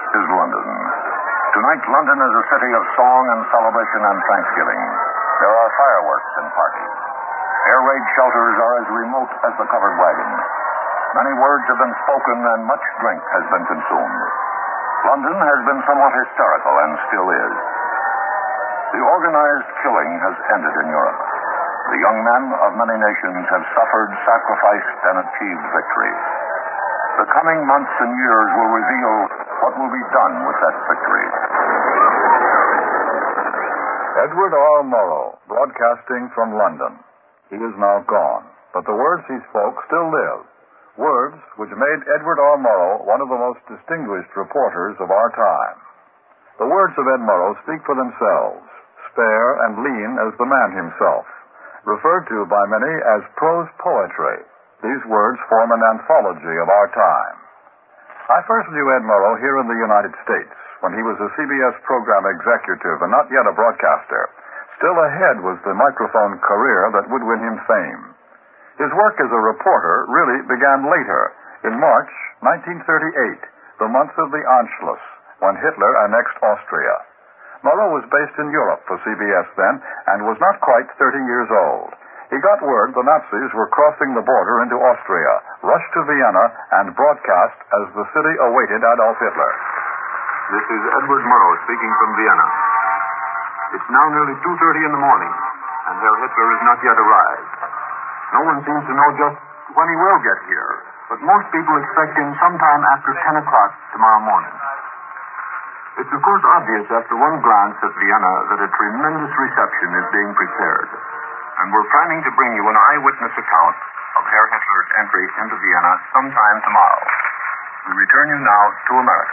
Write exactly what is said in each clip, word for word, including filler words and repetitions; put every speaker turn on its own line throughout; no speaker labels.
is London. Tonight, London is a city of song and celebration and thanksgiving. There are fireworks and parties. Air raid shelters are as remote as the covered wagon. Many words have been spoken and much drink has been consumed. London has been somewhat hysterical and still is. The organized killing has ended in Europe. The young men of many nations have suffered, sacrificed, and achieved victory. The coming months and years will reveal what will be done with that victory.
Edward R. Murrow, broadcasting from London. He is now gone, but the words he spoke still live. Words which made Edward R. Murrow one of the most distinguished reporters of our time. The words of Ed Murrow speak for themselves, spare and lean as the man himself, referred to by many as prose poetry. These words form an anthology of our time. I first knew Ed Murrow here in the United States when he was a C B S program executive and not yet a broadcaster. Still ahead was the microphone career that would win him fame. His work as a reporter really began later, in March nineteen thirty-eight, the month of the Anschluss, when Hitler annexed Austria. Murrow was based in Europe for C B S then and was not quite thirty years old. He got word the Nazis were crossing the border into Austria, rushed to Vienna, and broadcast as the city awaited Adolf Hitler.
This is Edward Murrow speaking from Vienna. It's now nearly two thirty in the morning, and Herr Hitler has not yet arrived. No one seems to know just when he will get here, but most people expect him sometime after ten o'clock tomorrow morning. It's of course obvious after one glance at Vienna that a tremendous reception is being prepared. And we're planning to bring you an eyewitness account of Herr Hitler's entry into Vienna sometime tomorrow. We return you now to America.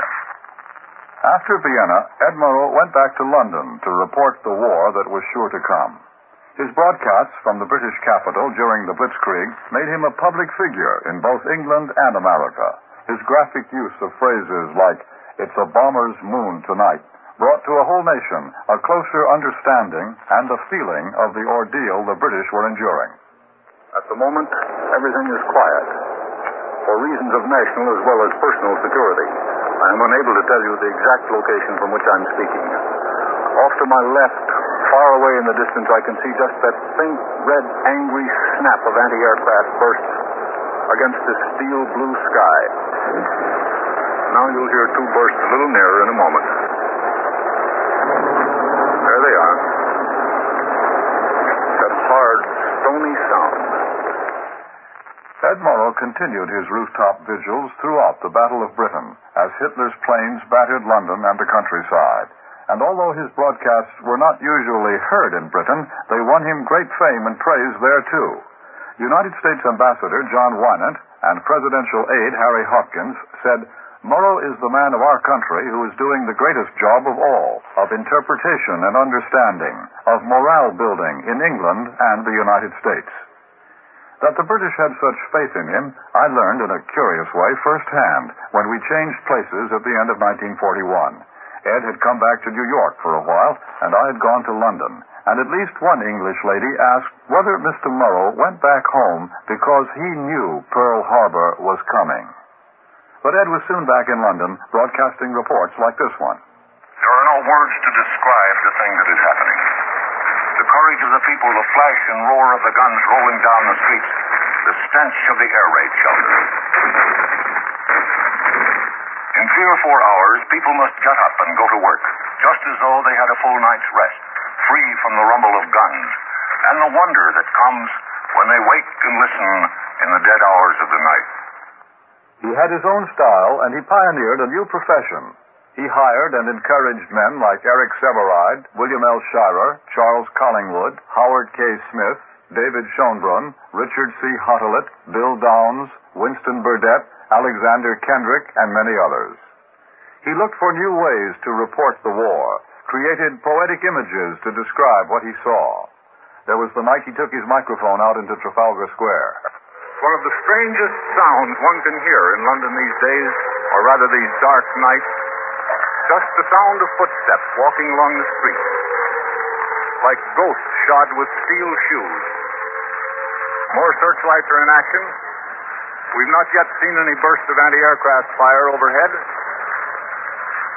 After Vienna, Ed Murrow went back to London to report the war that was sure to come. His broadcasts from the British capital during the Blitzkrieg made him a public figure in both England and America. His graphic use of phrases like, "It's a bomber's moon tonight," brought to a whole nation a closer understanding and a feeling of the ordeal the British were enduring.
At the moment, everything is quiet. For reasons of national as well as personal security, I am unable to tell you the exact location from which I'm speaking. Off to my left, far away in the distance, I can see just that faint, red, angry snap of anti-aircraft bursts against the steel blue sky. Now you'll hear two bursts a little nearer in a moment. There they are. That hard, stony sound.
Ed Murrow continued his rooftop vigils throughout the Battle of Britain as Hitler's planes battered London and the countryside. And although his broadcasts were not usually heard in Britain, they won him great fame and praise there too. United States Ambassador John Winant and Presidential aide Harry Hopkins said, "Murrow is the man of our country who is doing the greatest job of all, of interpretation and understanding, of morale building in England and the United States." That the British had such faith in him, I learned in a curious way firsthand when we changed places at the end of nineteen forty-one. Ed had come back to New York for a while, and I had gone to London, and at least one English lady asked whether Mister Murrow went back home because he knew Pearl Harbor was coming. But Ed was soon back in London, broadcasting reports like this one.
There are no words to describe the thing that is happening. The courage of the people, the flash and roar of the guns rolling down the streets, the stench of the air raid shelter. In three or four hours, people must get up and go to work, just as though they had a full night's rest, free from the rumble of guns, and the wonder that comes when they wake and listen in the dead hours of the night.
He had his own style, and he pioneered a new profession. He hired and encouraged men like Eric Sevareid, William L. Shirer, Charles Collingwood, Howard K. Smith, David Schonbrunn, Richard C. Hottelet, Bill Downs, Winston Burdett, Alexander Kendrick, and many others. He looked for new ways to report the war, created poetic images to describe what he saw. There was the night he took his microphone out into Trafalgar Square.
One of the strangest sounds one can hear in London these days, or rather these dark nights, just the sound of footsteps walking along the street, like ghosts shod with steel shoes. More searchlights are in action. We've not yet seen any bursts of anti-aircraft fire overhead.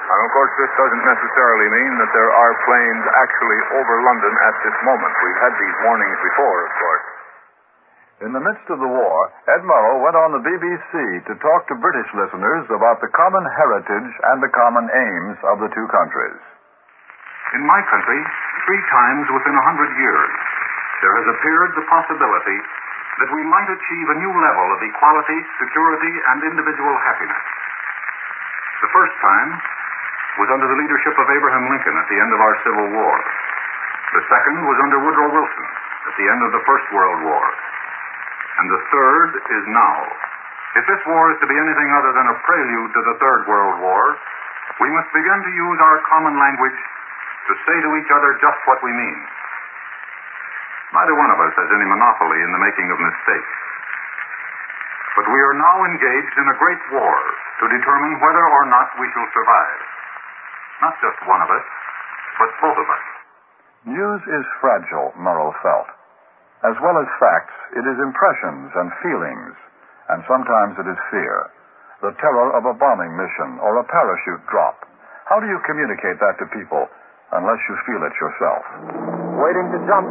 And of course, this doesn't necessarily mean that there are planes actually over London at this moment. We've had these warnings before, of course. In the midst of the war, Ed Murrow went on the B B C to talk to British listeners about the common heritage and the common aims of the two countries.
In my country, three times within a hundred years, there has appeared the possibility that we might achieve a new level of equality, security, and individual happiness. The first time was under the leadership of Abraham Lincoln at the end of our Civil War. The second was under Woodrow Wilson at the end of the First World War. And the third is now. If this war is to be anything other than a prelude to the Third World War, we must begin to use our common language to say to each other just what we mean. Neither one of us has any monopoly in the making of mistakes. But we are now engaged in a great war to determine whether or not we shall survive. Not just one of us, but both of us.
News is fragile, Murrow felt. As well as facts, it is impressions and feelings, and sometimes it is fear. The terror of a bombing mission or a parachute drop. How do you communicate that to people unless you feel it yourself?
Waiting to jump.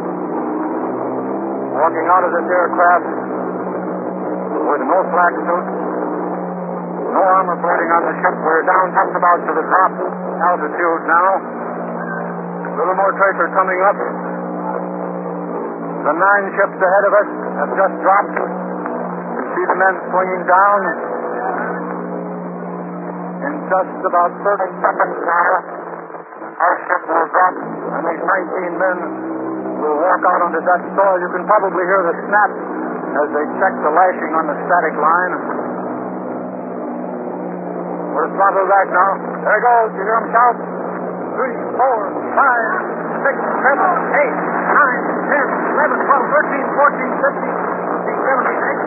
Walking out of this aircraft with no flag suit, no armor plating on the ship. We're down just about to the drop altitude now. A little more tracer coming up. The nine ships ahead of us have just dropped. You see the men swinging down. In just about thirty seconds now, our ship will drop, and these nineteen men will walk out onto that soil. You can probably hear the snap as they check the lashing on the static line. We're throttled back now. There it goes. You hear them shout? Three, four, five, six, seven, eight, nine, ten, eleven, twelve, thirteen, fourteen, fifteen, sixteen, seventeen, eighteen.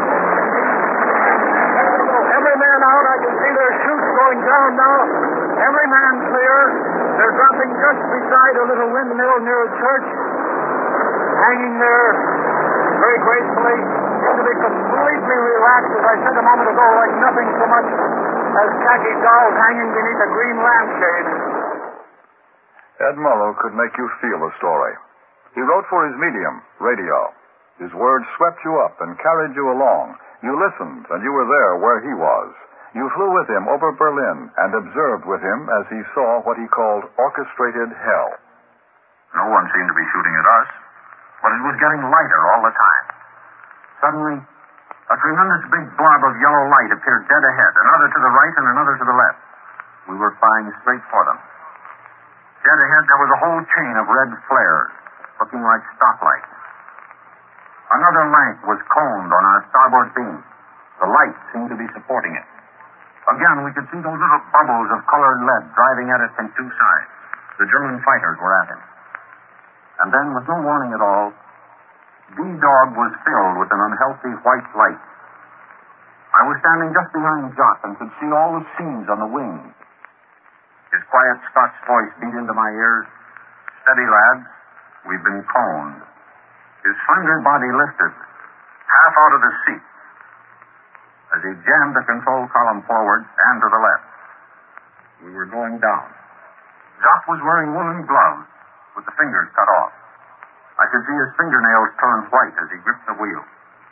Every man out. I can see their chutes going down now. Every man clear. They're dropping just beside a little windmill near a church. Hanging there very gracefully. Seem to be completely relaxed, as I said a moment ago, like nothing so much as khaki dolls hanging beneath a green lampshade.
Ed Murrow could make you feel a story. He wrote for his medium, radio. His words swept you up and carried you along. You listened, and you were there where he was. You flew with him over Berlin and observed with him as he saw what he called orchestrated hell.
No one seemed to be shooting at us, but it was getting lighter all the time. Suddenly, a tremendous big blob of yellow light appeared dead ahead, another to the right and another to the left. We were flying straight for them. Dead ahead, there was a whole chain of red flares, looking like stoplights. Another lamp was coned on our starboard beam. The light seemed to be supporting it. Again, we could see those little bubbles of colored lead driving at us from two sides. The German fighters were at him. And then, with no warning at all, D-Dog was filled with an unhealthy white light. I was standing just behind Jock and could see all the seams on the wings. His quiet Scotch voice beat into my ears. Steady, lads. We've been coned. His slender body lifted, half out of the seat, as he jammed the control column forward and to the left. We were going down. Jock was wearing woolen gloves with the fingers cut off. I could see his fingernails turn white as he gripped the wheel.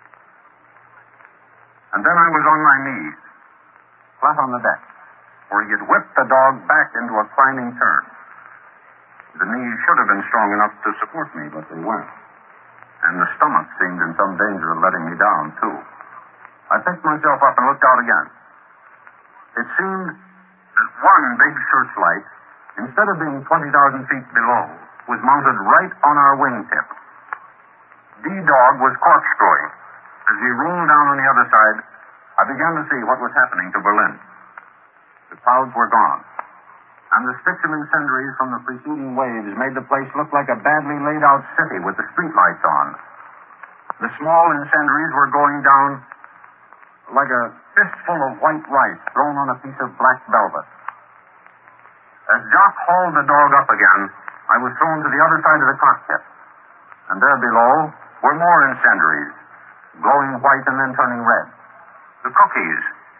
And then I was on my knees, flat on the deck, where he had whipped the dog back into a climbing turn. The knees should have been strong enough to support me, but they weren't. And the stomach seemed in some danger of letting me down, too. I picked myself up and looked out again. It seemed that one big searchlight, instead of being twenty thousand feet below, was mounted right on our wingtip. D-Dog was corkscrewing. As he rolled down on the other side, I began to see what was happening to Berlin. The clouds were gone, and the sticks of incendiaries from the preceding waves made the place look like a badly laid-out city with the streetlights on. The small incendiaries were going down like a fistful of white rice thrown on a piece of black velvet. As Jock hauled the dog up again, I was thrown to the other side of the cockpit, and there below were more incendiaries, glowing white and then turning red. The cookies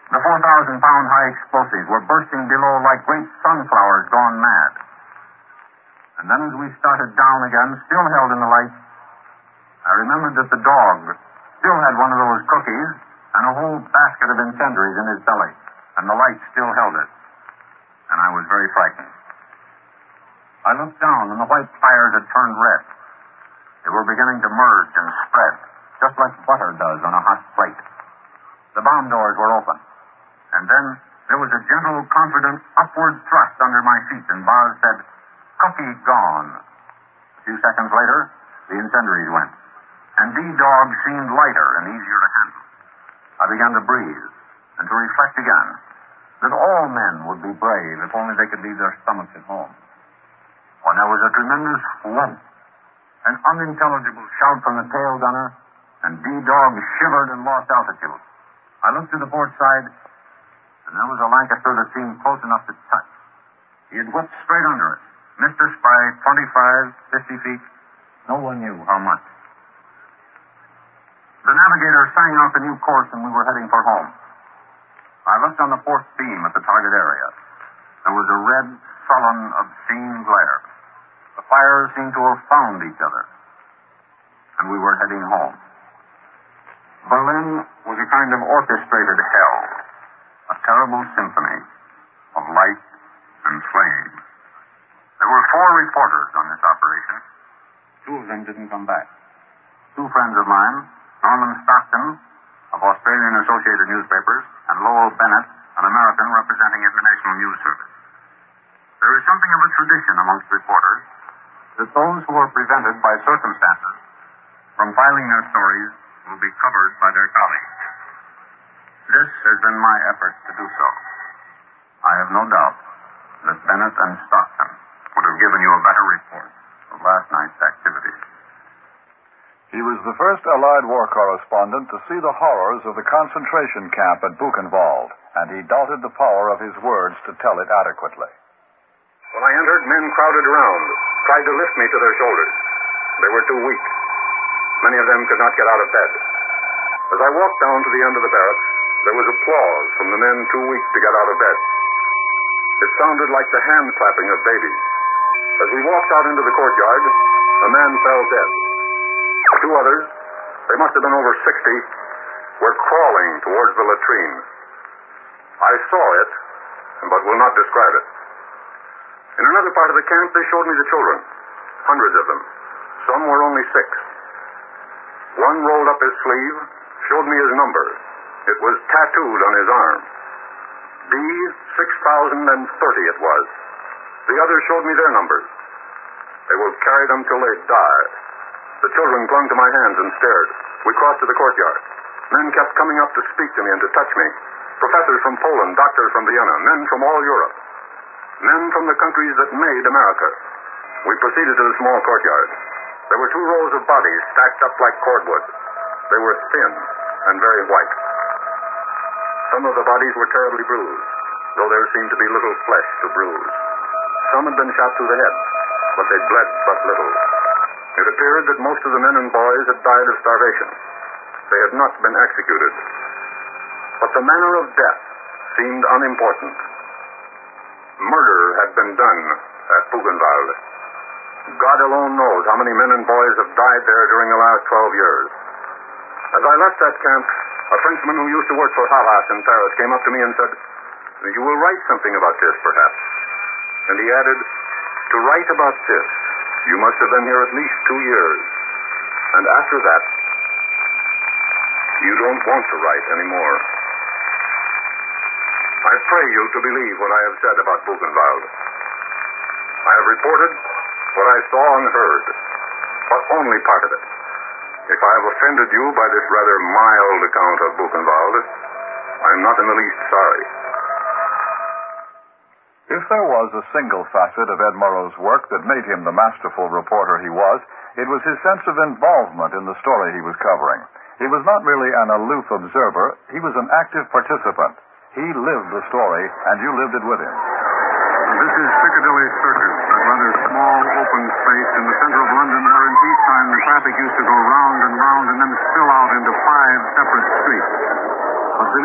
The four thousand pound high explosives were bursting below like great sunflowers gone mad. And then as we started down again, still held in the light, I remembered that the dog still had one of those cookies and a whole basket of incendiaries in his belly, and the light still held it. And I was very frightened. I looked down, and the white fires had turned red. They were beginning to merge and spread, just like butter does on a hot plate. The bomb doors were open. And then there was a gentle, confident upward thrust under my feet, and Boz said, "Cookie gone." A few seconds later, the incendiaries went, and D-Dog seemed lighter and easier to handle. I began to breathe and to reflect again that all men would be brave if only they could leave their stomachs at home. When there was a tremendous whoop, an unintelligible shout from the tail gunner, and D-Dog shivered and lost altitude. I looked to the port side, and there was a Lancaster that seemed close enough to touch. He had whipped straight under it, missed us by twenty-five, fifty feet. No one knew how much. The navigator sang out the new course, and we were heading for home. I looked on the fourth beam at the target area. There was a red, sullen, obscene glare. The fires seemed to have found each other, and we were heading home. Berlin was a kind of orchestrated hell, a terrible symphony of light and flame. There were four reporters on this operation. Two of them didn't come back. Two friends of mine, Norman Stockton of Australian Associated Newspapers, and Lowell Bennett, an American representing International News Service. There is something of a tradition amongst reporters that those who are prevented by circumstances from filing their stories will be covered by their colleagues. This has been my effort to do so. I have no doubt that Bennett and Stockton would have given you a better report of last night's activities.
He was the first Allied war correspondent to see the horrors of the concentration camp at Buchenwald, and he doubted the power of his words to tell it adequately.
When I entered, men crowded around, tried to lift me to their shoulders. They were too weak. Many of them could not get out of bed. As I walked down to the end of the barracks, there was applause from the men too weak to get out of bed. It sounded like the hand clapping of babies. As we walked out into the courtyard, a man fell dead. Two others, they must have been over sixty, were crawling towards the latrine. I saw it, but will not describe it. In another part of the camp, they showed me the children, hundreds of them. Some were only six. One rolled up his sleeve, showed me his number. It was tattooed on his arm. D six thousand thirty it was. The others showed me their numbers. They will carry them till they die. The children clung to my hands and stared. We crossed to the courtyard. Men kept coming up to speak to me and to touch me. Professors from Poland, doctors from Vienna, men from all Europe. Men from the countries that made America. We proceeded to the small courtyard. There were two rows of bodies stacked up like cordwood. They were thin and very white. Some of the bodies were terribly bruised, though there seemed to be little flesh to bruise. Some had been shot through the head, but they bled but little. It appeared that most of the men and boys had died of starvation. They had not been executed. But the manner of death seemed unimportant. Murder had been done at Buchenwald. God alone knows how many men and boys have died there during the last twelve years. As I left that camp, a Frenchman who used to work for Havas in Paris came up to me and said, "You will write something about this, perhaps." And he added, "To write about this, you must have been here at least two years. And after that, you don't want to write anymore." I pray you to believe what I have said about Buchenwald. I have reported what I saw and heard, but only part of it. If I have offended you by this rather mild account of Buchenwald, I am not in the least sorry.
If there was a single facet of Ed Murrow's work that made him the masterful reporter he was, it was his sense of involvement in the story he was covering. He was not merely an aloof observer, he was an active participant. He lived the story, and you lived it with him.
This is Piccadilly Circus, a rather small open space in the center of London where in peacetime the traffic used to go round and round and then spill out into five separate streets. But beneath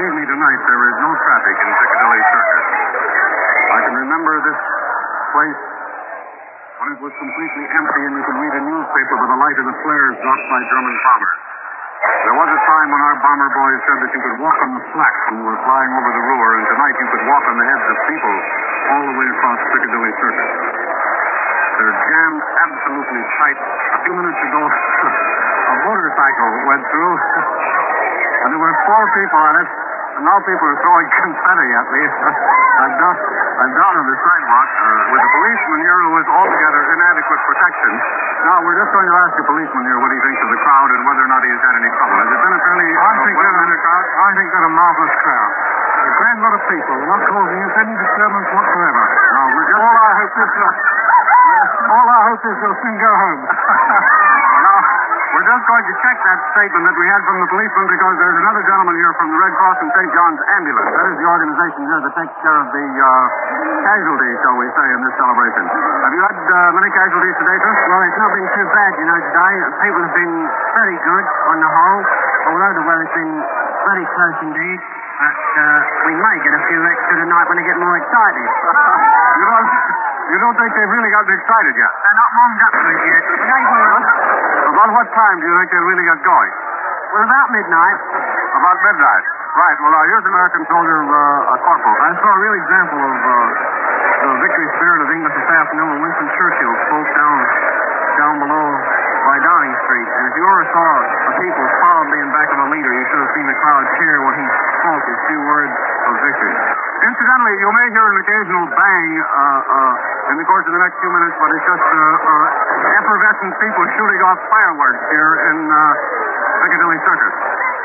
believe me tonight, there is no traffic in Piccadilly Circus. I can remember this place when it was completely empty and you could read a newspaper by the light of the flares dropped by German bombers. There was a time when our bomber boys said that you could walk on the flats when you were flying over the Ruhr, and tonight you could walk on the heads of people all the way across Piccadilly Circus. They're jammed absolutely tight. A few minutes ago, a motorcycle went through, and there were four people on it, and now people are throwing confetti at me. I'm down, I'm down on the sidewalk uh, with a policeman here who is altogether inadequate protection. Now, we're just going to ask the policeman here what he thinks of the crowd and whether or not he has had any trouble. Has it been a fairly
I think
well
they're-
crowd?
I think they're a marvelous crowd. A grand lot of people, not causing us any disturbance whatsoever.
No, we're just...
All I hope is, uh, all I hope is they'll soon go home.
Now, we're just going to check that statement that we had from the policeman because there's another gentleman here from the Red Cross and Saint John's Ambulance. That is the organization here that takes care of the uh, casualties, shall we say, in this celebration. Have you had uh, many casualties today, sir?
Well, it's not been too bad, you know, today. People have been very good on the whole, although the weather's been very close indeed. But uh, we may get a few extra tonight when they get more excited.
You don't, you don't think they've really gotten excited yet?
They're not warmed up to it yet. But they will.
About what time do you think they really got going?
Well, about midnight.
About midnight. Right. Well, now, here's American soldier uh, a corporal.
I saw a real example of uh, the victory spirit of England this afternoon when Winston Churchill spoke down down below by Downing Street. And if you ever saw a people solidly in back of a leader, you should have seen the crowd cheer when he spoke his few words of victory.
Incidentally, you may hear an occasional bang uh, uh, in the course of the next few minutes, but it's just uh, uh, effervescent people shooting off fireworks here in uh, Piccadilly Circus.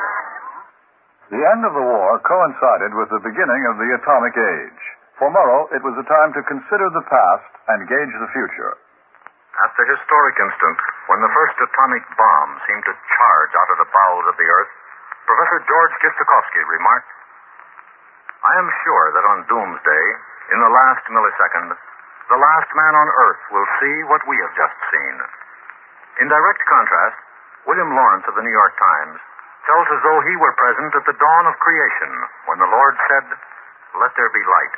The end of the war coincided with the beginning of the atomic age. For Murrow, it was a time to consider the past and gauge the future.
At the historic instant when the first atomic bomb seemed to charge out of the bowels of the earth, Professor George Kistiakowsky remarked, I am sure that on Doomsday, in the last millisecond, the last man on earth will see what we have just seen. In direct contrast, William Lawrence of the New York Times felt as though he were present at the dawn of creation when the Lord said, let there be light.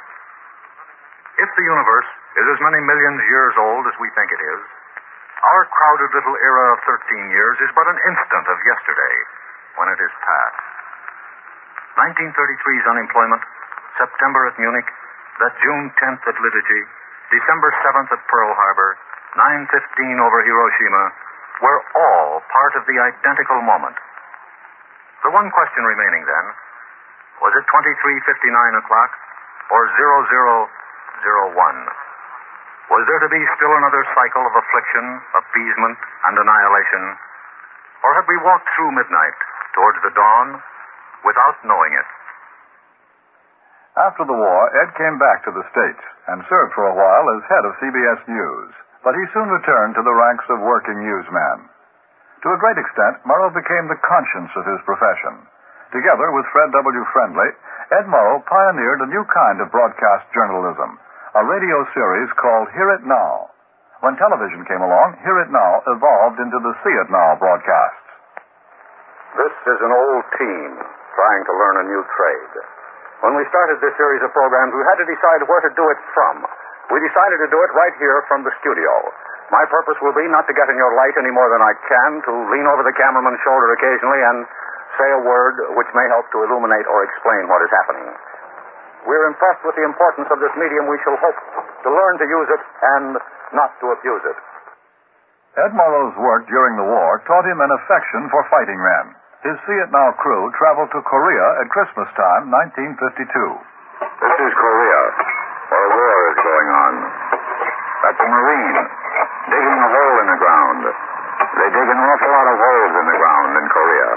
If the universe is as many millions years old as we think it is, our crowded little era of thirteen years is but an instant of yesterday when it is past. nineteen thirty-three's unemployment, September at Munich, that June tenth at Lidice, December seventh at Pearl Harbor, nine fifteen over Hiroshima, were all part of the identical moment. The one question remaining then, was it twenty-three fifty-nine o'clock or zero zero zero one? Was there to be still another cycle of affliction, appeasement, and annihilation? Or had we walked through midnight towards the dawn without knowing it?
After the war, Ed came back to the States and served for a while as head of C B S News, but he soon returned to the ranks of working newsmen. To a great extent, Murrow became the conscience of his profession. Together with Fred W. Friendly, Ed Murrow pioneered a new kind of broadcast journalism, a radio series called Hear It Now. When television came along, Hear It Now evolved into the See It Now broadcasts.
This is an old team trying to learn a new trade. When we started this series of programs, we had to decide where to do it from. We decided to do it right here from the studio. My purpose will be not to get in your light any more than I can, to lean over the cameraman's shoulder occasionally and say a word which may help to illuminate or explain what is happening. We're impressed with the importance of this medium. We shall hope to learn to use it and not to abuse it.
Ed Murrow's work during the war taught him an affection for fighting men. His See It Now crew traveled to Korea at Christmas time, nineteen fifty-two.
This is Korea, where a war is going on. That's a Marine digging a hole in the ground. They dig an awful lot of holes in the ground in Korea.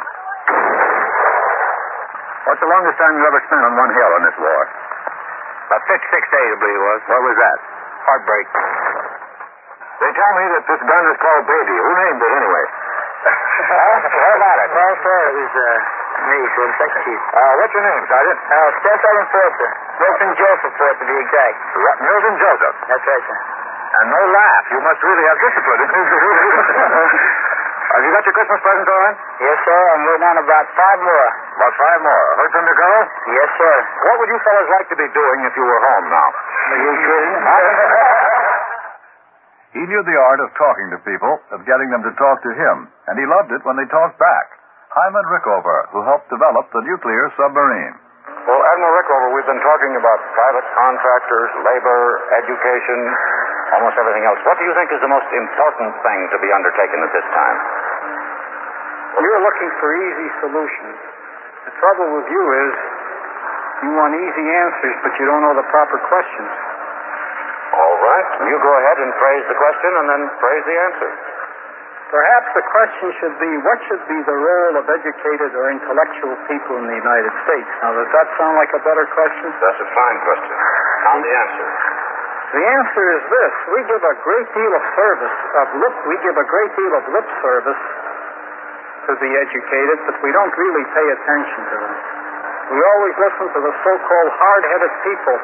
What's the longest time you ever spent on one hill in this war? About fifty-six days, I believe it was. What was that? Heartbreak. They tell me that this gun is called Baby. Who named it, anyway? What about it?
Well, sir, it was uh, me, sir, the second chief.
Uh, what's your name, Sergeant?
Uh, Staff Sergeant Ford, sir. Wilson Joseph Ford, to be exact.
Ra- Milton Joseph.
That's right, sir.
And no laugh. You must really have discipline. Have you got your Christmas presents all right?
Yes, sir. I'm waiting on about five more.
About five more. Who'd Pindergirl?
Yes, sir.
What would you fellas like to be doing if you were home now?
He knew the art of talking to people, of getting them to talk to him, and he loved it when they talked back. Hyman Rickover, who helped develop the nuclear submarine.
Well, Admiral Rickover, we've been talking about private contractors, labor, education, almost everything else. What do you think is the most important thing to be undertaken at this time?
You're looking for easy solutions. The trouble with you is you want easy answers, but you don't know the proper questions.
All right. You go ahead and phrase the question and then phrase the answer.
Perhaps the question should be, what should be the role of educated or intellectual people in the United States? Now, does that sound like a better question?
That's a fine question. Now the answer.
The answer is this. We give a great deal of service, of lip, we give a great deal of lip service to the educated, but we don't really pay attention to them. We always listen to the so-called hard-headed people.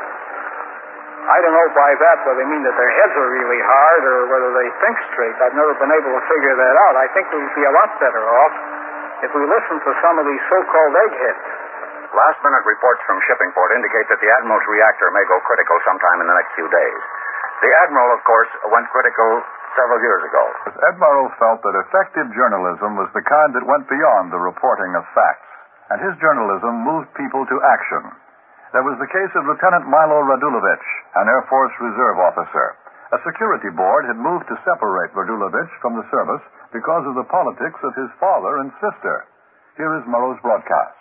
I don't know by that whether they mean that their heads are really hard or whether they think straight. I've never been able to figure that out. I think we would be a lot better off if we listened to some of these so-called eggheads.
Last-minute reports from Shippingport indicate that the Admiral's reactor may go critical sometime in the next few days. The Admiral, of course, went critical several years ago.
Ed Murrow felt that effective journalism was the kind that went beyond the reporting of facts, and his journalism moved people to action. There was the case of Lieutenant Milo Radulovich, an Air Force Reserve officer. A security board had moved to separate Radulovich from the service because of the politics of his father and sister. Here is Murrow's broadcast.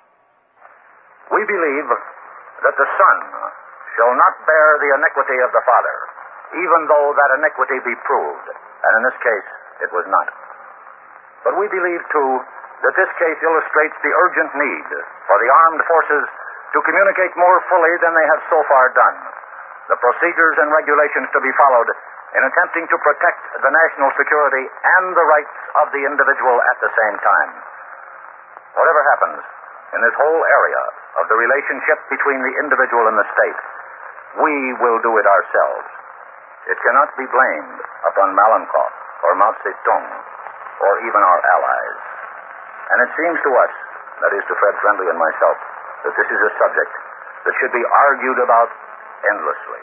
We believe that the son shall not bear the iniquity of the father, even though that iniquity be proved, and in this case it was not. But we believe, too, that this case illustrates the urgent need for the armed forces to communicate more fully than they have so far done the procedures and regulations to be followed in attempting to protect the national security and the rights of the individual at the same time. Whatever happens in this whole area of the relationship between the individual and the state, we will do it ourselves. It cannot be blamed upon Malenkov or Mao Zedong or even our allies. And it seems to us, that is to Fred Friendly and myself, that this is a subject that should be argued about endlessly.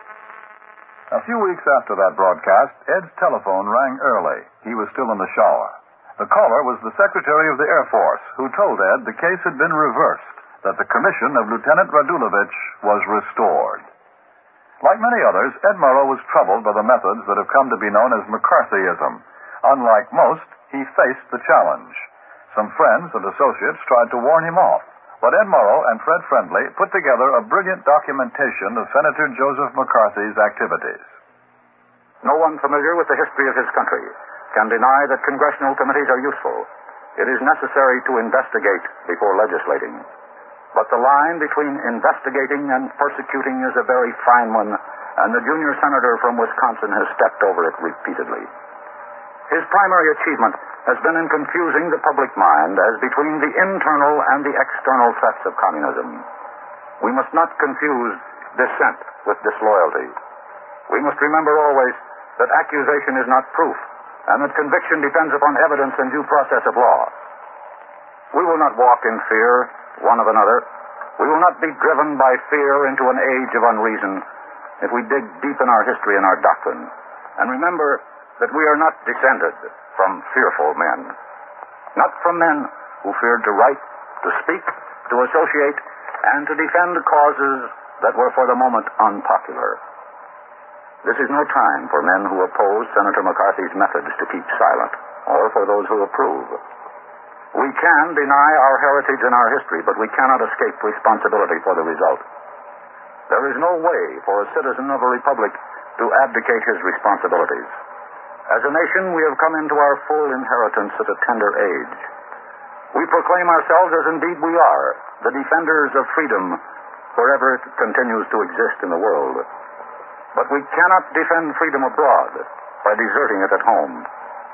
A few weeks after that broadcast, Ed's telephone rang early. He was still in the shower. The caller was the Secretary of the Air Force, who told Ed the case had been reversed, that the commission of Lieutenant Radulovich was restored. Like many others, Ed Murrow was troubled by the methods that have come to be known as McCarthyism. Unlike most, he faced the challenge. Some friends and associates tried to warn him off, but Ed Murrow and Fred Friendly put together a brilliant documentation of Senator Joseph McCarthy's activities.
No one familiar with the history of his country can deny that congressional committees are useful. It is necessary to investigate before legislating. But the line between investigating and persecuting is a very fine one, and the junior senator from Wisconsin has stepped over it repeatedly. His primary achievement has been in confusing the public mind as between the internal and the external threats of communism. We must not confuse dissent with disloyalty. We must remember always that accusation is not proof, and that conviction depends upon evidence and due process of law. We will not walk in fear one of another. We will not be driven by fear into an age of unreason if we dig deep in our history and our doctrine, and remember that we are not descended from fearful men, not from men who feared to write, to speak, to associate, and to defend causes that were for the moment unpopular. This is no time for men who oppose Senator McCarthy's methods to keep silent, or for those who approve. We can deny our heritage and our history, but we cannot escape responsibility for the result. There is no way for a citizen of a republic to abdicate his responsibilities. As a nation, we have come into our full inheritance at a tender age. We proclaim ourselves, as indeed we are, the defenders of freedom wherever it continues to exist in the world. But we cannot defend freedom abroad by deserting it at home.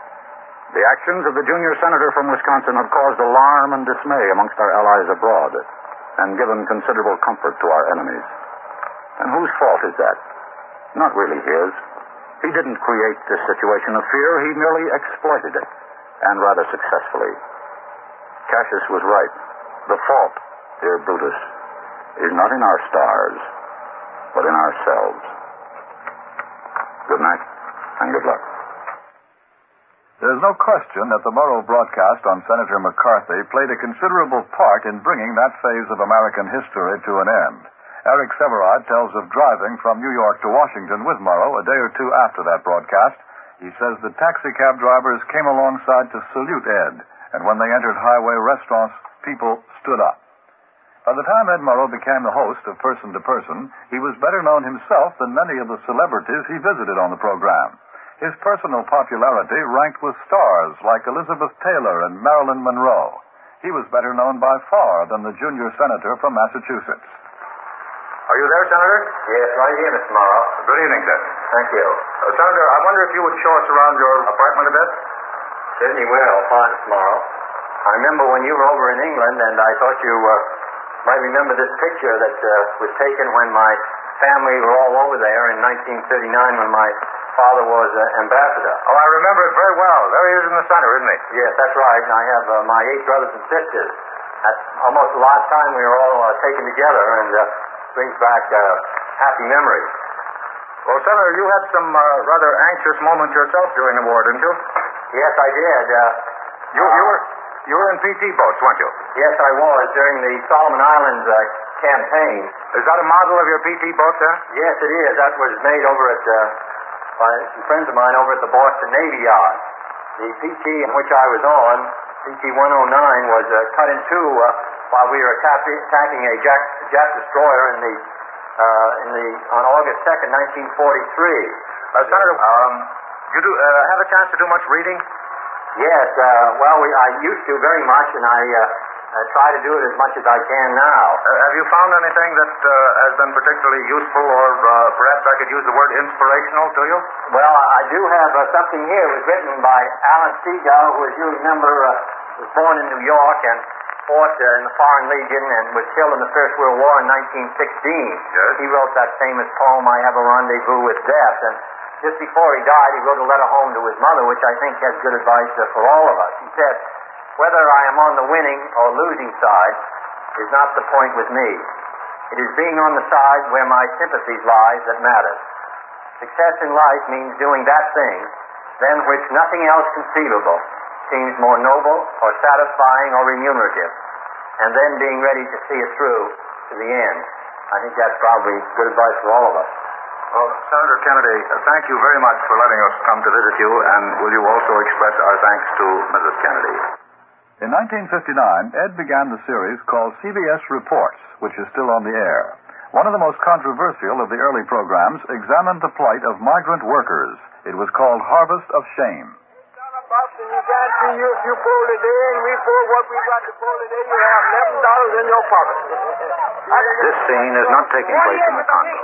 The actions of the junior senator from Wisconsin have caused alarm and dismay amongst our allies abroad and given considerable comfort to our enemies. And whose fault is that? Not really his. He didn't create this situation of fear. He merely exploited it, and rather successfully. Cassius was right. The fault
dear Brutus, is not in our stars, but in ourselves. Good night, and good luck.
There's no question that the Murrow broadcast on Senator McCarthy played a considerable part in bringing that phase of American history to an end. Eric Severard tells of driving from New York to Washington with Murrow a day or two after that broadcast. He says the taxicab drivers came alongside to salute Ed, and when they entered highway restaurants, people stood up. By the time Ed Murrow became the host of Person to Person, he was better known himself than many of the celebrities he visited on the program. His personal popularity ranked with stars like Elizabeth Taylor and Marilyn Monroe. He was better known by far than the junior senator from Massachusetts.
Are you there, Senator?
Yes, right here, Mister Morrow.
Good evening, sir.
Thank you.
Uh, Senator, I wonder if you would show us around your apartment a bit?
Certainly will, fine, Mister Morrow. I remember when you were over in England, and I thought you uh, might remember this picture that uh, was taken when my family were all over there in nineteen thirty-nine when my father was uh, ambassador.
Oh, I remember it very well. There he is in the center, isn't he?
Yes, that's right. And I have uh, my eight brothers and sisters. That's almost the last time we were all uh, taken together, and uh, brings back uh, happy memories.
Well, Senator, you had some uh, rather anxious moments yourself during the war, didn't you?
Yes, I did. Uh,
you, you were you were in P T boats, weren't you?
Yes, I was during the Solomon Islands uh, campaign.
Is that a model of your P T boat, sir?
Yes, it is. That was made over at uh, by some friends of mine over at the Boston Navy Yard. The P T in which I was on, P T one oh nine, was uh, cut in two uh, while we were attack- attacking a Jap, Jap destroyer in the uh, in the on August second, nineteen forty-three.
Uh, Senator, um, you do uh, have a chance to do much reading?
Yes. Uh, well, we, I used to very much, and I. Uh, I try to do it as much as I can now.
Uh, have you found anything that uh, has been particularly useful, or uh, perhaps I could use the word inspirational to you?
Well, I do have uh, something here. It was written by Alan Seagal, who, as you remember, uh, was born in New York and fought uh, in the Foreign Legion and was killed in the First World War in nineteen sixteen.
Yes.
He wrote that famous poem, I Have a Rendezvous with Death. And just before he died, he wrote a letter home to his mother, which I think has good advice uh, for all of us. He said, "Whether I am on the winning or losing side is not the point with me. It is being on the side where my sympathies lie that matters. Success in life means doing that thing than which nothing else conceivable seems more noble or satisfying or remunerative, and then being ready to see it through to the end." I think that's probably good advice for all of us.
Well, Senator Kennedy, uh, thank you very much for letting us come to visit you, and will you also express our thanks to Missus Kennedy?
In nineteen fifty-nine, Ed began the series called C B S Reports, which is still on the air. One of the most controversial of the early programs examined the plight of migrant workers. It was called Harvest of Shame.
Boston, you can't see you if you pull it in. We pull what we got to pull it in. You have eleven dollars in your pocket.
This scene is not taking place in the Congo.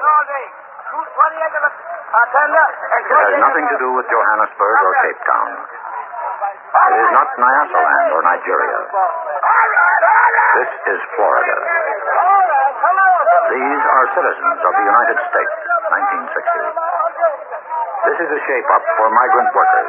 It has nothing to do with Johannesburg or Cape Town. It is not Nyasaland or Nigeria. This is Florida. These are citizens of the United States, nineteen sixty. This is a shape-up for migrant workers.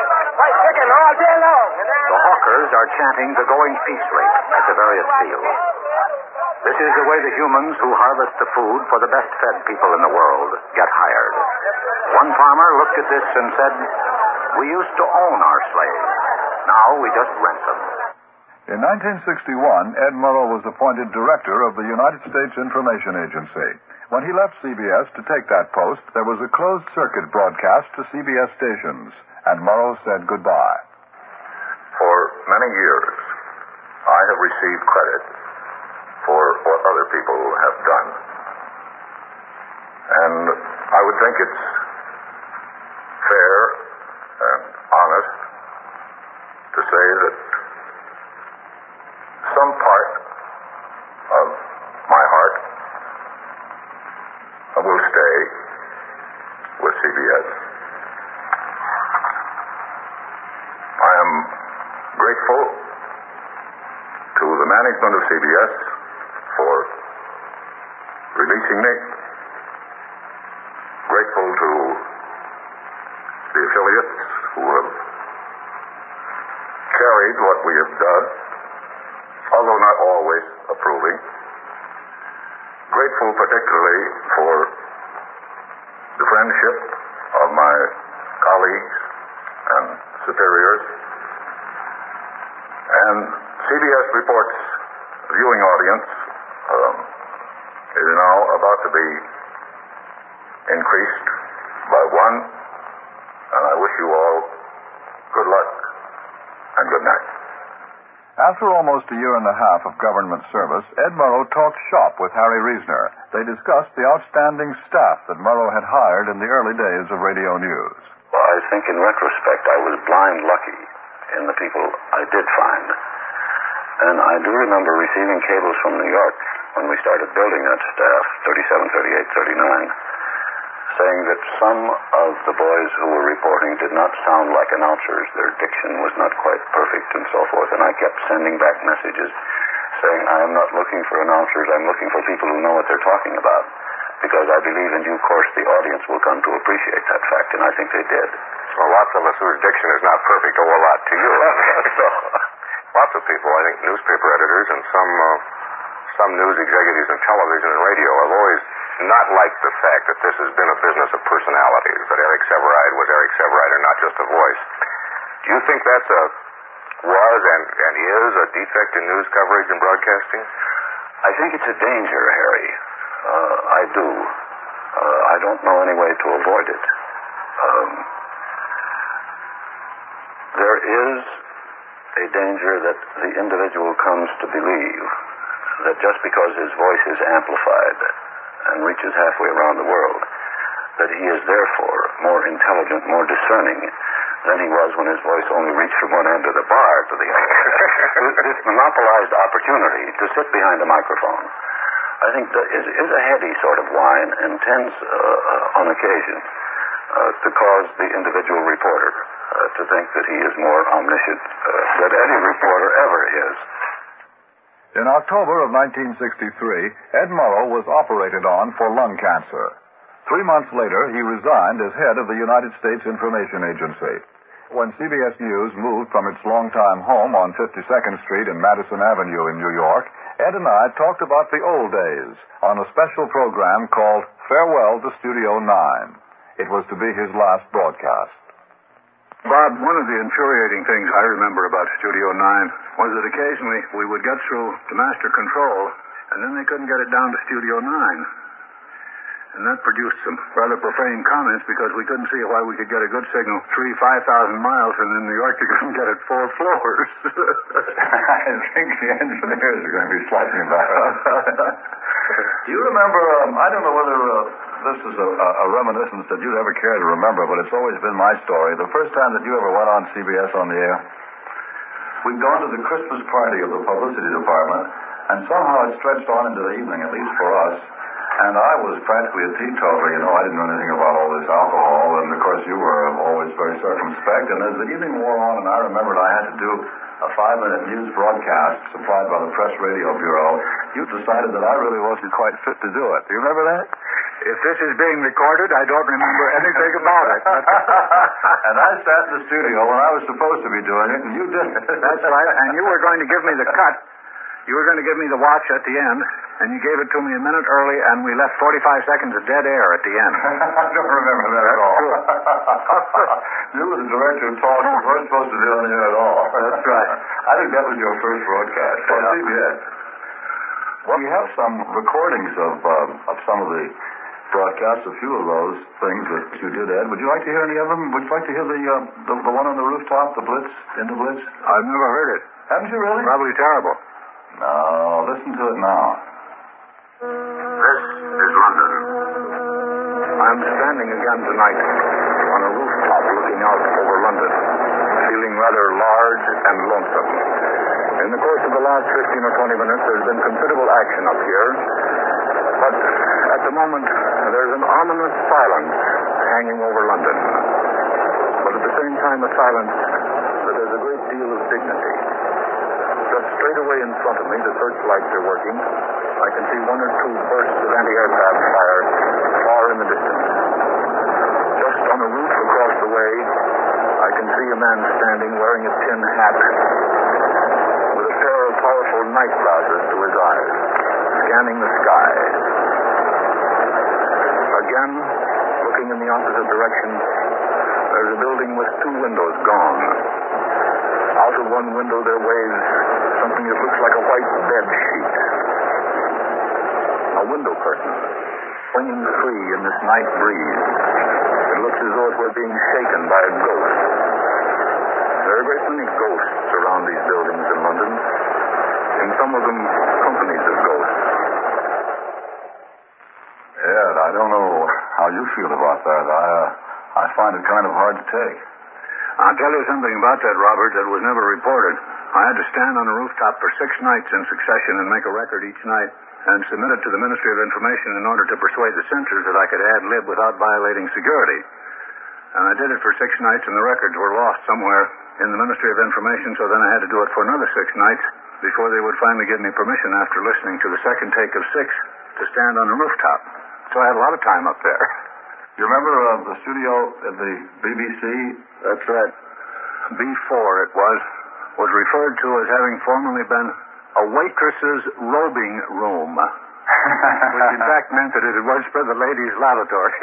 The hawkers are chanting the going peace rate at the various fields. This is the way the humans who harvest the food for the best-fed people in the world get hired. One farmer looked at this and said, "We used to own our slaves. Now we just rent them."
In nineteen sixty-one, Ed Murrow was appointed director of the United States Information Agency. When he left C B S to take that post, there was a closed-circuit broadcast to C B S stations, and Murrow said goodbye.
For many years, I have received credit for what other people have done. And I would think it's fair and honest to say that some part of my heart will stay with C B S. I am grateful to the management of C B S for releasing me. Grateful to the affiliates who have carried what we have done, although not always approving.
grateful particularly for the friendship of my colleagues and superiors. And C B S Report's viewing audience um, is now about to be increased by one, and I wish you all good luck and good night.
After almost a year and a half of government service, Ed Murrow talked shop with Harry Reasoner. They discussed the outstanding staff that Murrow had hired in the early days of radio news.
Well, I think in retrospect I was blind lucky in the people I did find. And I do remember receiving cables from New York when we started building that staff, thirty-seven, thirty-eight, thirty-nine, saying that some of the boys who were reporting did not sound like announcers. Their diction was not quite perfect and so forth. And I kept sending back messages saying, I am not looking for announcers. I'm looking for people who know what they're talking about. Because I believe in due course the audience will come to appreciate that fact, and I think they did.
Well, lots of us whose diction is not perfect owe a lot to you. So, lots of people, I think newspaper editors and some uh, some news executives in television and radio have always not liked the fact that this has been a business of personalities, that Eric Sevareid was Eric Sevareid and not just a voice. Do you think that's a, was and, and is a defect in news coverage and broadcasting?
I think it's a danger, Harry. Uh, I do. Uh, I don't know any way to avoid it. Um, there is a danger that the individual comes to believe that just because his voice is amplified and reaches halfway around the world, that he is therefore more intelligent, more discerning than he was when his voice only reached from one end of the bar to the other. This monopolized opportunity to sit behind a microphone, I think that is, is a heady sort of wine and tends, uh, uh, on occasion, uh, to cause the individual reporter uh, to think that he is more omniscient uh, than any reporter ever is.
In October of nineteen sixty-three, Ed Murrow was operated on for lung cancer. Three months later, he resigned as head of the United States Information Agency. When C B S News moved from its longtime home on fifty-second Street and Madison Avenue in New York, Ed and I talked about the old days on a special program called Farewell to Studio nine. It was to be his last broadcast.
Bob, one of the infuriating things I remember about Studio nine was that occasionally we would get through to Master Control, and then they couldn't get it down to Studio nine. And that produced some rather profane comments because we couldn't see why we could get a good signal three, five thousand miles, and in New York you couldn't get it four floors.
I think the engineers are going to be slightly embarrassed. Do you remember, um, I don't know whether uh, this is a, a reminiscence that you'd ever care to remember, but it's always been my story. The first time that you ever went on C B S on the air, we'd gone to the Christmas party of the publicity department, and somehow it stretched on into the evening, at least for us. And I was practically a teetotaler, you know. I didn't know anything about all this alcohol, and of course you were always very circumspect. And as the evening wore on, and I remembered I had to do a five-minute news broadcast supplied by the Press Radio Bureau, you decided that I really wasn't quite fit to do it. Do you remember that?
If this is being recorded, I don't remember anything about it.
And I sat in the studio when I was supposed to be doing it, and you didn't.
That's right, and you were going to give me the cut. You were going to give me the watch at the end, and you gave it to me a minute early, and we left forty-five seconds of dead air at the end.
I don't remember that at all. You were the director of talk. You weren't supposed to be on the air at all.
That's right.
I think that was your first broadcast on C B S. Well, we have some recordings of um, of some of the broadcasts, a few of those things that you did, Ed. Would you like to hear any of them? Would you like to hear the uh, the, the one on the rooftop, the Blitz, in the Blitz?
I've never heard it.
Haven't you really?
Probably terrible.
No, listen to it now.
This is London.
I'm standing again tonight on a rooftop looking out over London, feeling rather large and lonesome. In the course of the last fifteen or twenty minutes, there's been considerable action up here, but at the moment, there's an ominous silence hanging over London. But at the same time, a silence that has a great deal of dignity. Just straight away in front of me, the searchlights are working. I can see one or two bursts of anti-aircraft fire far in the distance. Just on a roof across the way, I can see a man standing wearing a tin hat with a pair of powerful night glasses to his eyes, scanning the sky. Then, looking in the opposite direction, there's a building with two windows gone. Out of one window there waves something that looks like a white bed sheet. A window curtain, swinging free in this night breeze. It looks as though it were being shaken by a ghost. There are a great many ghosts around these buildings in London. In some of them, companies of ghosts.
Ed, I don't know how you feel about that. I, uh, I find it kind of hard to take.
I'll tell you something about that, Robert, that was never reported. I had to stand on a rooftop for six nights in succession and make a record each night and submit it to the Ministry of Information in order to persuade the censors that I could ad-lib without violating security. And I did it for six nights, and the records were lost somewhere in the Ministry of Information, so then I had to do it for another six nights before they would finally give me permission after listening to the second take of six to stand on the rooftop. So I had a lot of time up there.
You remember uh, the studio at the B B C?
That's right. B four it was. Was referred to as having formerly been a waitress's robing room. Which in fact meant that it was for the ladies' lavatory.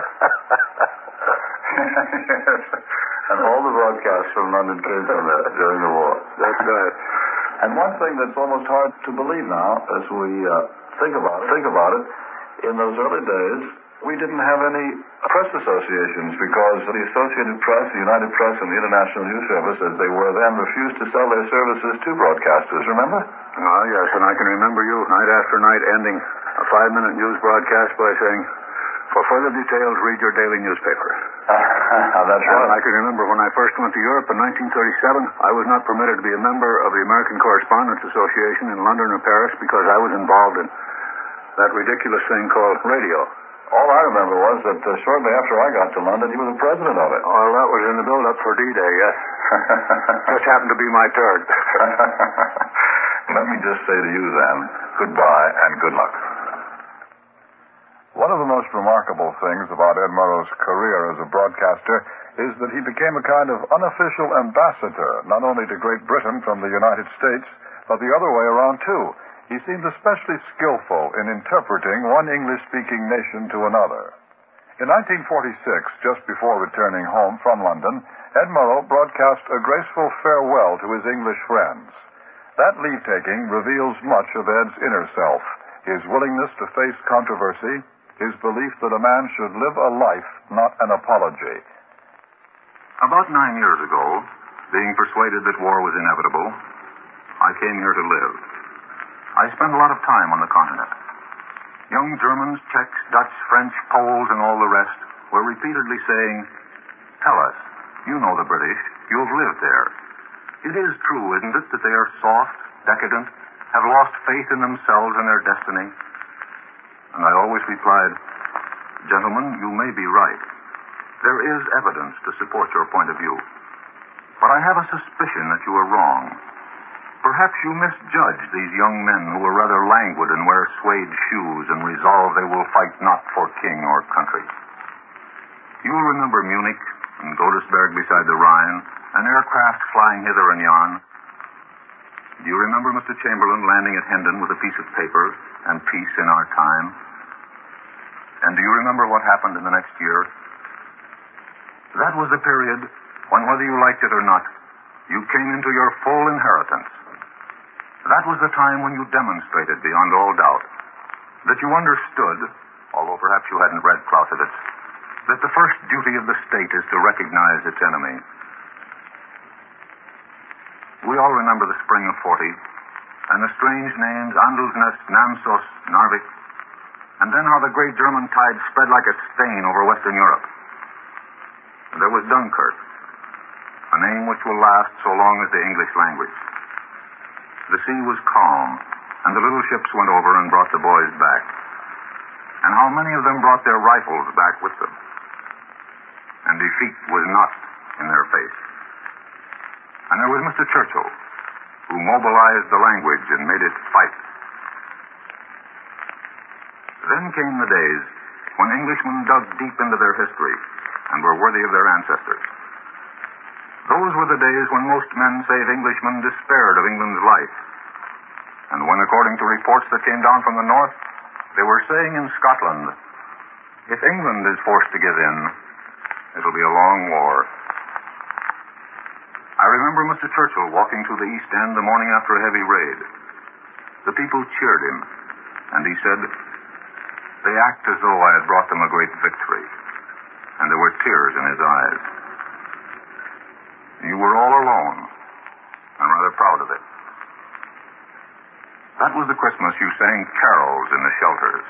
Yes. And all the broadcasts from London came from that during the war.
That's right.
And one thing that's almost hard to believe now, as we uh, think about it, think about it, in those early days, we didn't have any press associations because the Associated Press, the United Press, and the International News Service, as they were then, refused to sell their services to broadcasters, remember?
Oh, yes, and I can remember you night after night ending a five-minute news broadcast by saying, for further details, read your daily newspaper.
That's right.
And I can remember when I first went to Europe in nineteen thirty-seven, I was not permitted to be a member of the American Correspondents Association in London or Paris because I was involved in that ridiculous thing called radio.
All I remember was that uh, shortly after I got to London, you were the president of it.
Oh, that was in the build-up for D-Day, yes. Just happened to be my turn.
Let me just say to you then, goodbye and good luck. One of the most remarkable things about Ed Murrow's career as a broadcaster is that he became a kind of unofficial ambassador, not only to Great Britain from the United States, but the other way around, too. He seemed especially skillful in interpreting one English-speaking nation to another. In nineteen forty-six, just before returning home from London, Ed Murrow broadcast a graceful farewell to his English friends. That leave-taking reveals much of Ed's inner self, his willingness to face controversy, his belief that a man should live a life, not an apology.
About nine years ago, being persuaded that war was inevitable, I came here to live. I spent a lot of time on the continent. Young Germans, Czechs, Dutch, French, Poles, and all the rest were repeatedly saying, tell us, you know the British, you've lived there. It is true, isn't it, that they are soft, decadent, have lost faith in themselves and their destiny? And I always replied, gentlemen, you may be right. There is evidence to support your point of view. But I have a suspicion that you are wrong. Perhaps you misjudge these young men who are rather languid and wear suede shoes and resolve they will fight not for king or country. You'll remember Munich and Godesberg beside the Rhine, and aircraft flying hither and yon. Do you remember Mister Chamberlain landing at Hendon with a piece of paper and peace in our time? And do you remember what happened in the next year? That was the period when, whether you liked it or not, you came into your full inheritance. That was the time when you demonstrated beyond all doubt that you understood, although perhaps you hadn't read Clausewitz, that the first duty of the state is to recognize its enemy. We all remember the spring of forty, and the strange names Andelsnest, Namsos, Narvik, and then how the great German tide spread like a stain over Western Europe. And there was Dunkirk, a name which will last so long as the English language. The sea was calm, and the little ships went over and brought the boys back. And how many of them brought their rifles back with them? And defeat was not in their face. And there was Mister Churchill, who mobilized the language and made it fight. Then came the days when Englishmen dug deep into their history and were worthy of their ancestors. Those were the days when most men save Englishmen despaired of England's life. And when, according to reports that came down from the north, they were saying in Scotland, If England is forced to give in, it'll be a long war. I remember Mister Churchill walking through the East End the morning after a heavy raid. The people cheered him, and he said, "They act as though I had brought them a great victory." And there were tears in his eyes. You were all alone. I'm rather proud of it. That was the Christmas you sang carols in the shelters.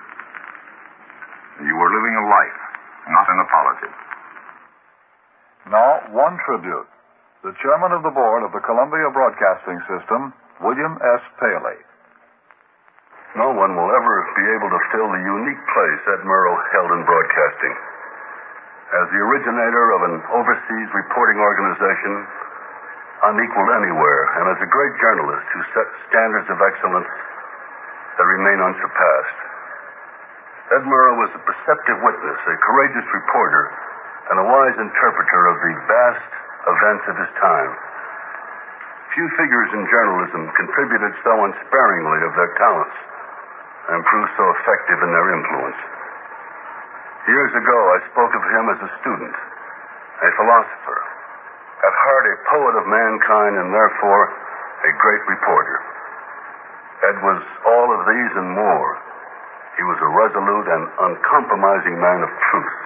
You were living a life, not an apology.
Now, one tribute. The chairman of the board of the Columbia Broadcasting System, William S. Paley.
No one will ever be able to fill the unique place Ed Murrow held in broadcasting. As the originator of an overseas reporting organization unequaled anywhere, and as a great journalist who set standards of excellence that remain unsurpassed. Ed Murrow was a perceptive witness, a courageous reporter, and a wise interpreter of the vast events of his time. Few figures in journalism contributed so unsparingly of their talents and proved so effective in their influence. Years ago, I spoke of him as a student, a philosopher, at heart a poet of mankind, and therefore a great reporter. Ed was all of these and more. He was a resolute and uncompromising man of truth.